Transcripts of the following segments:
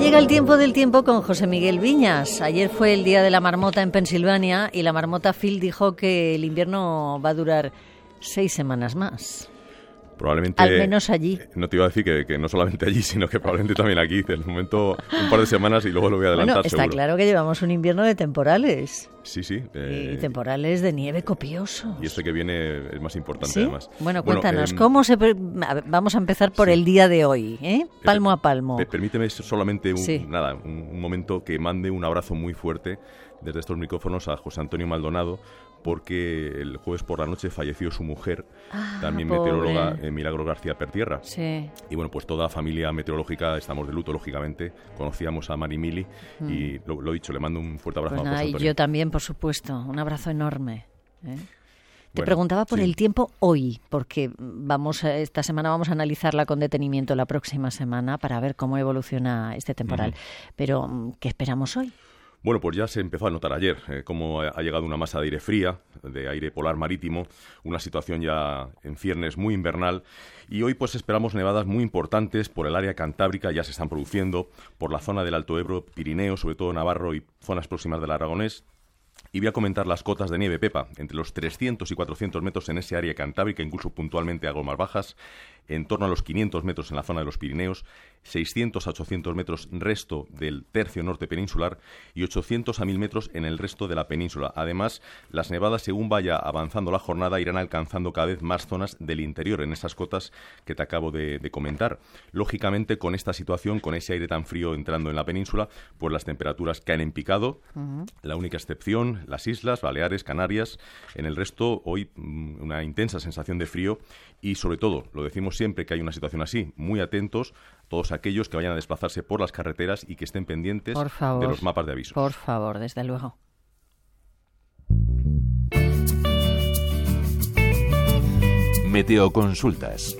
llega el tiempo del tiempo con José Miguel Viñas. Ayer fue el día de la marmota en Pensilvania y la marmota Phil dijo que el invierno va a durar 6 semanas más. Probablemente, al menos allí. No te iba a decir que no solamente allí, sino que probablemente también aquí. De momento, un par de semanas y luego lo voy a adelantar, bueno, está seguro. Claro que llevamos un invierno de temporales. Sí, sí. Y temporales de nieve copiosos. Y este que viene es más importante, ¿Sí? además. Bueno, cuéntanos, vamos a empezar por el día de hoy, palmo a palmo. Permíteme solamente un momento que mande un abrazo muy fuerte desde estos micrófonos a José Antonio Maldonado, porque el jueves por la noche falleció su mujer, también pobre meteoróloga, Milagro García Pertierra. Sí. Y bueno, pues toda la familia meteorológica estamos de luto, lógicamente. Conocíamos a Mari Mili y lo dicho, le mando un fuerte abrazo a José Antonio. Y yo también, por supuesto, un abrazo enorme. Te Bueno, preguntaba por sí. el tiempo hoy, porque esta semana vamos a analizarla con detenimiento la próxima semana para ver cómo evoluciona este temporal. Pero, ¿qué esperamos hoy? Bueno, pues ya se empezó a notar ayer cómo ha llegado una masa de aire fría, de aire polar marítimo, una situación ya en ciernes muy invernal, y hoy pues esperamos nevadas muy importantes por el área cantábrica, ya se están produciendo, por la zona del Alto Ebro, Pirineo, sobre todo Navarro y zonas próximas del Aragonés. Y voy a comentar las cotas de nieve, Pepa, entre los 300 y 400 metros en ese área cantábrica, incluso puntualmente algo más bajas, en torno a los 500 metros en la zona de los Pirineos, 600 a 800 metros resto del tercio norte peninsular y 800 a 1000 metros en el resto de la península. Además, las nevadas, según vaya avanzando la jornada, irán alcanzando cada vez más zonas del interior en esas cotas que te acabo de comentar. Lógicamente, con esta situación, con ese aire tan frío entrando en la península, pues las temperaturas caen en picado. La única excepción, las islas, Baleares, Canarias. En el resto, hoy una intensa sensación de frío y, sobre todo, lo decimos siempre que hay una situación así, muy atentos todos aquellos que vayan a desplazarse por las carreteras y que estén pendientes de los mapas de avisos. Por favor, desde luego. Meteoconsultas.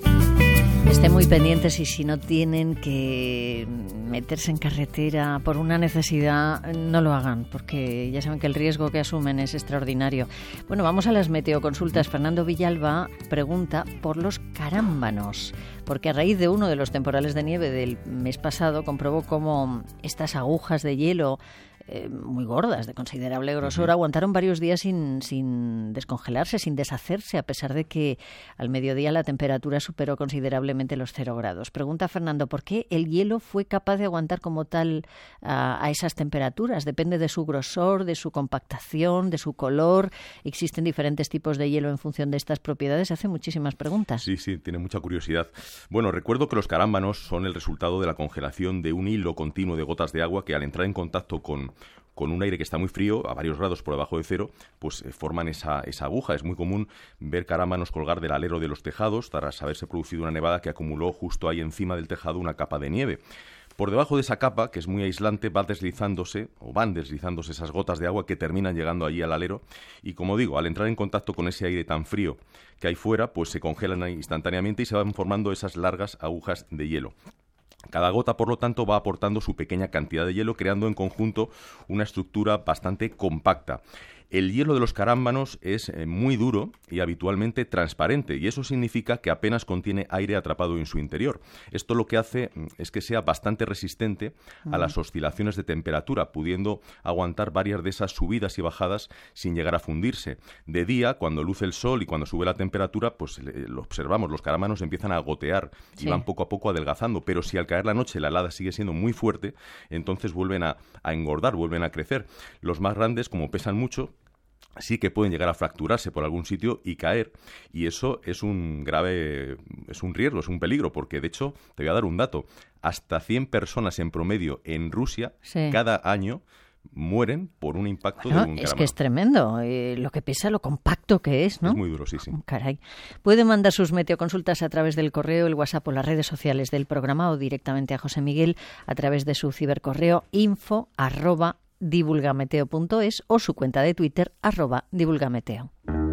Estén muy pendientes y si no tienen que meterse en carretera por una necesidad, no lo hagan, porque ya saben que el riesgo que asumen es extraordinario. Bueno, vamos a las meteoconsultas. Fernando Villalba pregunta por los carámbanos, porque a raíz de uno de los temporales de nieve del mes pasado comprobó cómo estas agujas de hielo muy gordas, de considerable grosor, aguantaron varios días sin descongelarse, sin deshacerse, a pesar de que al mediodía la temperatura superó considerablemente los 0 grados. Pregunta Fernando, ¿por qué el hielo fue capaz de aguantar como tal a esas temperaturas? ¿Depende de su grosor, de su compactación, de su color? ¿Existen diferentes tipos de hielo en función de estas propiedades? Hace muchísimas preguntas. Sí, tiene mucha curiosidad. Bueno, recuerdo que los carámbanos son el resultado de la congelación de un hilo continuo de gotas de agua que al entrar en contacto con un aire que está muy frío, a varios grados por debajo de cero, pues forman esa aguja. Es muy común ver carámbanos colgar del alero de los tejados tras haberse producido una nevada que acumuló justo ahí encima del tejado una capa de nieve. Por debajo de esa capa, que es muy aislante, van deslizándose esas gotas de agua que terminan llegando allí al alero y, como digo, al entrar en contacto con ese aire tan frío que hay fuera, pues se congelan instantáneamente y se van formando esas largas agujas de hielo. Cada gota, por lo tanto, va aportando su pequeña cantidad de hielo, creando en conjunto una estructura bastante compacta. El hielo de los carámbanos es muy duro y habitualmente transparente, y eso significa que apenas contiene aire atrapado en su interior. Esto lo que hace es que sea bastante resistente a las oscilaciones de temperatura, pudiendo aguantar varias de esas subidas y bajadas sin llegar a fundirse. De día, cuando luce el sol y cuando sube la temperatura, pues lo observamos, los carámbanos empiezan a gotear y van poco a poco adelgazando, pero si al caer la noche la helada sigue siendo muy fuerte, entonces vuelven a engordar, vuelven a crecer. Los más grandes, como pesan mucho, sí que pueden llegar a fracturarse por algún sitio y caer, y eso es un riesgo, es un peligro, porque de hecho, te voy a dar un dato, hasta 100 personas en promedio en Rusia cada año mueren por un impacto de un carámbano. Es que es tremendo, lo que pesa, lo compacto que es, ¿no? Es muy duro, sí. Caray. Pueden mandar sus meteoconsultas a través del correo, el WhatsApp o las redes sociales del programa o directamente a José Miguel a través de su cibercorreo info@divulgameteo.es o su cuenta de Twitter @divulgameteo.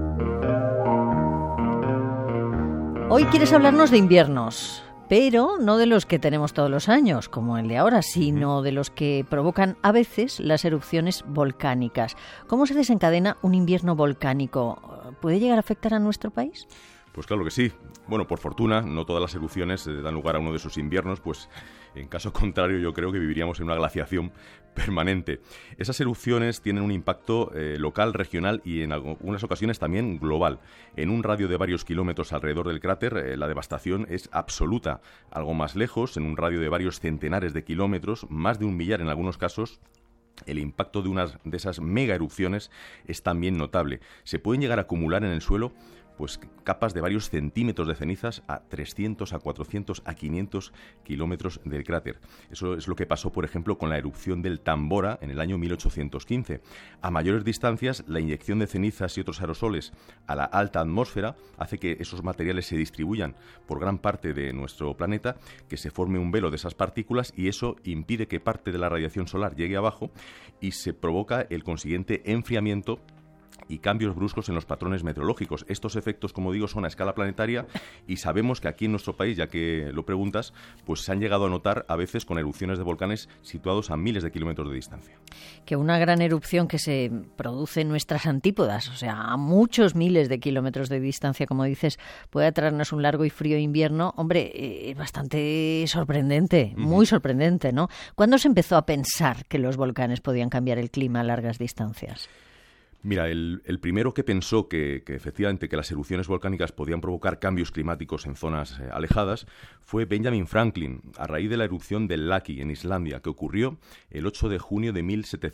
Hoy quieres hablarnos de inviernos, pero no de los que tenemos todos los años, como el de ahora, sino de los que provocan a veces las erupciones volcánicas. ¿Cómo se desencadena un invierno volcánico? ¿Puede llegar a afectar a nuestro país? Pues claro que sí. Bueno, por fortuna, no todas las erupciones dan lugar a uno de esos inviernos, pues en caso contrario yo creo que viviríamos en una glaciación permanente. Esas erupciones tienen un impacto local, regional y en algunas ocasiones también global. En un radio de varios kilómetros alrededor del cráter, la devastación es absoluta. Algo más lejos, en un radio de varios centenares de kilómetros, más de 1 millar en algunos casos, el impacto de esas mega erupciones es también notable. Se pueden llegar a acumular en el suelo pues capas de varios centímetros de cenizas a 300, a 400, a 500 kilómetros del cráter. Eso es lo que pasó, por ejemplo, con la erupción del Tambora en el año 1815. A mayores distancias, la inyección de cenizas y otros aerosoles a la alta atmósfera hace que esos materiales se distribuyan por gran parte de nuestro planeta, que se forme un velo de esas partículas y eso impide que parte de la radiación solar llegue abajo y se provoca el consiguiente enfriamiento y cambios bruscos en los patrones meteorológicos. Estos efectos, como digo, son a escala planetaria y sabemos que aquí en nuestro país, ya que lo preguntas, pues se han llegado a notar a veces con erupciones de volcanes situados a miles de kilómetros de distancia. Que una gran erupción que se produce en nuestras antípodas, o sea, a muchos miles de kilómetros de distancia, como dices, puede traernos un largo y frío invierno, hombre, es bastante sorprendente, muy sorprendente, ¿no? ¿Cuándo se empezó a pensar que los volcanes podían cambiar el clima a largas distancias? Mira, el primero que pensó que efectivamente que las erupciones volcánicas podían provocar cambios climáticos en zonas alejadas fue Benjamin Franklin, a raíz de la erupción del Laki en Islandia, que ocurrió el 8 de junio de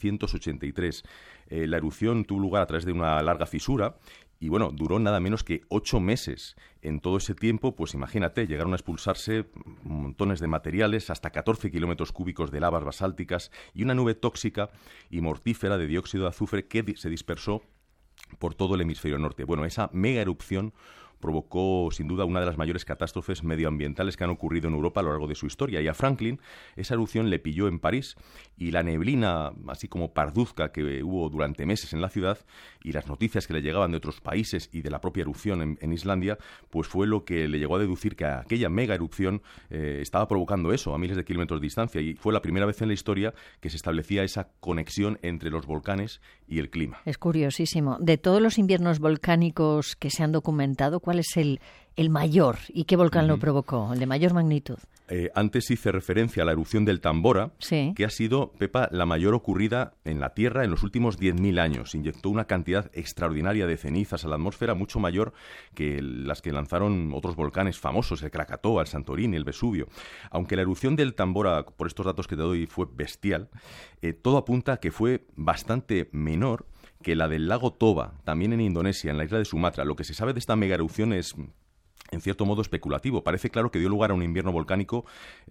1783. La erupción tuvo lugar a través de una larga fisura y, bueno, duró nada menos que 8 meses. En todo ese tiempo, pues imagínate, llegaron a expulsarse montones de materiales, hasta 14 kilómetros cúbicos de lavas basálticas y una nube tóxica y mortífera de dióxido de azufre que se dispersó por todo el hemisferio norte. Bueno, esa mega erupción provocó, sin duda, una de las mayores catástrofes medioambientales que han ocurrido en Europa a lo largo de su historia. Y a Franklin esa erupción le pilló en París y la neblina, así como parduzca que hubo durante meses en la ciudad y las noticias que le llegaban de otros países y de la propia erupción en Islandia, pues fue lo que le llegó a deducir que aquella mega erupción estaba provocando eso a miles de kilómetros de distancia y fue la primera vez en la historia que se establecía esa conexión entre los volcanes y el clima. Es curiosísimo. De todos los inviernos volcánicos que se han documentado, ¿cuál es el mayor y qué volcán lo provocó, el de mayor magnitud? Antes hice referencia a la erupción del Tambora, sí, que ha sido, Pepa, la mayor ocurrida en la Tierra en los últimos 10.000 años. Inyectó una cantidad extraordinaria de cenizas a la atmósfera, mucho mayor que las que lanzaron otros volcanes famosos, el Krakatoa, el Santorini, el Vesubio. Aunque la erupción del Tambora, por estos datos que te doy, fue bestial, todo apunta a que fue bastante menor que la del lago Toba, también en Indonesia, en la isla de Sumatra. Lo que se sabe de esta mega erupción es, en cierto modo, especulativo. Parece claro que dio lugar a un invierno volcánico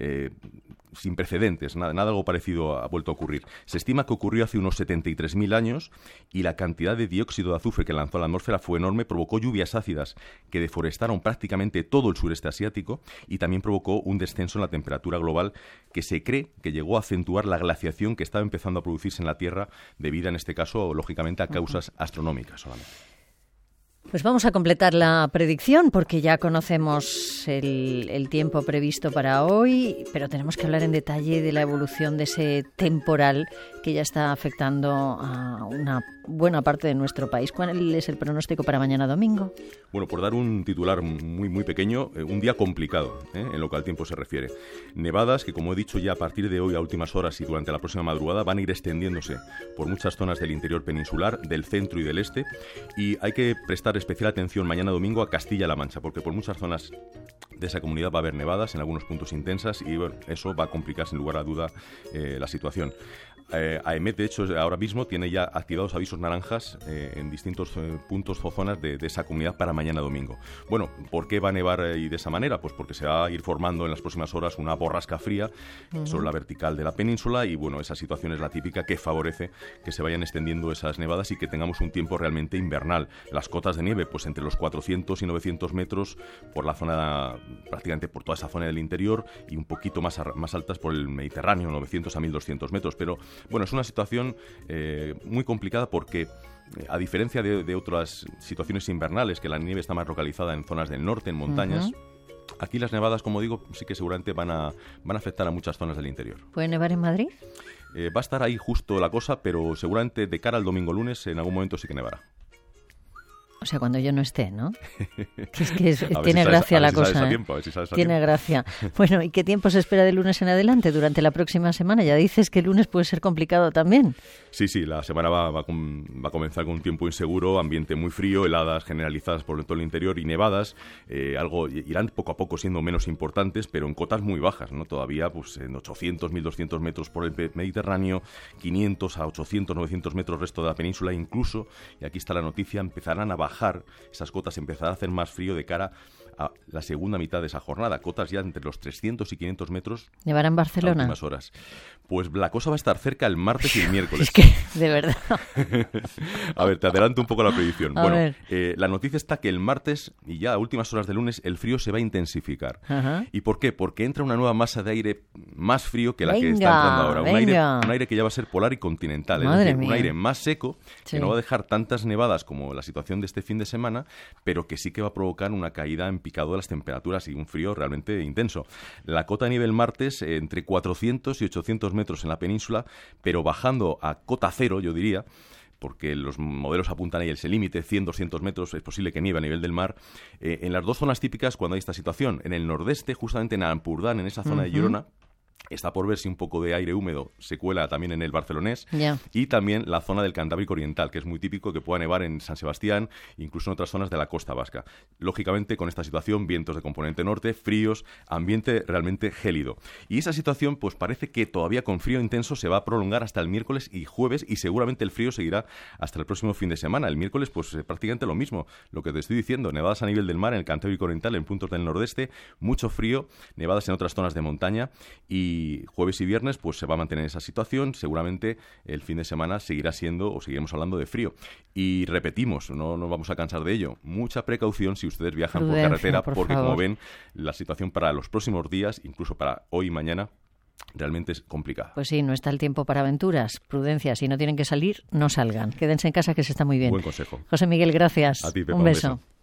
sin precedentes. Nada algo parecido ha vuelto a ocurrir. Se estima que ocurrió hace unos 73.000 años y la cantidad de dióxido de azufre que lanzó a la atmósfera fue enorme, provocó lluvias ácidas que deforestaron prácticamente todo el sureste asiático y también provocó un descenso en la temperatura global que se cree que llegó a acentuar la glaciación que estaba empezando a producirse en la Tierra debido, en este caso, lógicamente, a causas astronómicas solamente. Pues vamos a completar la predicción porque ya conocemos el tiempo previsto para hoy, pero tenemos que hablar en detalle de la evolución de ese temporal que ya está afectando a una buena parte de nuestro país. ¿Cuál es el pronóstico para mañana domingo? Bueno, por dar un titular muy pequeño, un día complicado en lo que al tiempo se refiere. Nevadas que, como he dicho ya, a partir de hoy a últimas horas y durante la próxima madrugada van a ir extendiéndose por muchas zonas del interior peninsular, del centro y del este, y hay que prestar especial atención mañana domingo a Castilla-La Mancha, porque por muchas zonas de esa comunidad va a haber nevadas, en algunos puntos intensas, y bueno, eso va a complicar sin lugar a duda la situación. AEMET, de hecho, ahora mismo tiene ya activados avisos naranjas en distintos puntos o zonas de esa comunidad para mañana domingo. Bueno, ¿por qué va a nevar y de esa manera? Pues porque se va a ir formando en las próximas horas una borrasca fría sobre la vertical de la península y bueno, esa situación es la típica que favorece que se vayan extendiendo esas nevadas y que tengamos un tiempo realmente invernal. Las cotas de nieve, pues entre los 400 y 900 metros por la zona, prácticamente por toda esa zona del interior y un poquito más altas por el Mediterráneo, 900 a 1200 metros, pero bueno, es una situación muy complicada porque, a diferencia de otras situaciones invernales, que la nieve está más localizada en zonas del norte, en montañas, aquí las nevadas, como digo, sí que seguramente van a afectar a muchas zonas del interior. ¿Puede nevar en Madrid? Va a estar ahí justo la cosa, pero seguramente de cara al domingo lunes en algún momento sí que nevará. O sea, cuando yo no esté, ¿no? Que tiene si gracia la sales cosa, a ¿eh? tiempo, a ver si sales a Tiene tiempo. gracia. Bueno, ¿y qué tiempo se espera de lunes en adelante durante la próxima semana? Ya dices que el lunes puede ser complicado también. Sí, la semana va a comenzar con un tiempo inseguro, ambiente muy frío, heladas generalizadas por todo el interior y nevadas. Irán poco a poco siendo menos importantes, pero en cotas muy bajas, ¿no? Todavía pues en 800, 1200 metros por el Mediterráneo, 500 a 800, 900 metros resto de la península, incluso, y aquí está la noticia, empezarán a bajar esas cotas, empezará a hacer más frío de cara a la segunda mitad de esa jornada, cotas ya entre los 300 y 500 metros. ¿Llevará en Las Barcelona? últimas horas. Pues la cosa va a estar cerca el martes y el miércoles. Es que, de verdad. A ver, te adelanto un poco la predicción. A Bueno, ver. la noticia está que el martes y ya a últimas horas del lunes el frío se va a intensificar. Ajá. ¿Y por qué? Porque entra una nueva masa de aire más frío que la que Venga, está entrando ahora. venga. Un aire que ya va a ser polar y continental. Madre Es decir, un mía. aire más seco Sí. que no va a dejar tantas nevadas como la situación de este fin de semana, pero que sí que va a provocar una caída en picado de las temperaturas y un frío realmente intenso. La cota de nieve el martes entre 400 y 800 metros en la península, pero bajando a cota cero, yo diría, porque los modelos apuntan ahí ese límite, 100, 200 metros, es posible que nieve a nivel del mar. En las dos zonas típicas cuando hay esta situación, en el nordeste, justamente en Ampurdán, en esa zona de Girona, está por ver si un poco de aire húmedo se cuela también en el barcelonés. Ya. Y también la zona del Cantábrico Oriental, que es muy típico que pueda nevar en San Sebastián, incluso en otras zonas de la costa vasca. Lógicamente, con esta situación, vientos de componente norte, fríos, ambiente realmente gélido. Y esa situación, pues parece que todavía con frío intenso se va a prolongar hasta el miércoles y jueves, y seguramente el frío seguirá hasta el próximo fin de semana. El miércoles, pues prácticamente lo mismo, lo que te estoy diciendo, nevadas a nivel del mar en el Cantábrico Oriental, en puntos del nordeste, mucho frío, nevadas en otras zonas de montaña, y jueves y viernes pues se va a mantener esa situación. Seguramente el fin de semana seguirá siendo o seguiremos hablando de frío. Y repetimos, no nos vamos a cansar de ello. Mucha precaución si ustedes viajan Prudencia, por carretera, por porque favor. como ven, la situación para los próximos días, incluso para hoy y mañana, realmente es complicada. Pues sí, no está el tiempo para aventuras. Prudencia, si no tienen que salir, no salgan. Quédense en casa, que se está muy bien. Buen consejo. José Miguel, gracias. A ti, Pepa, un un beso. beso.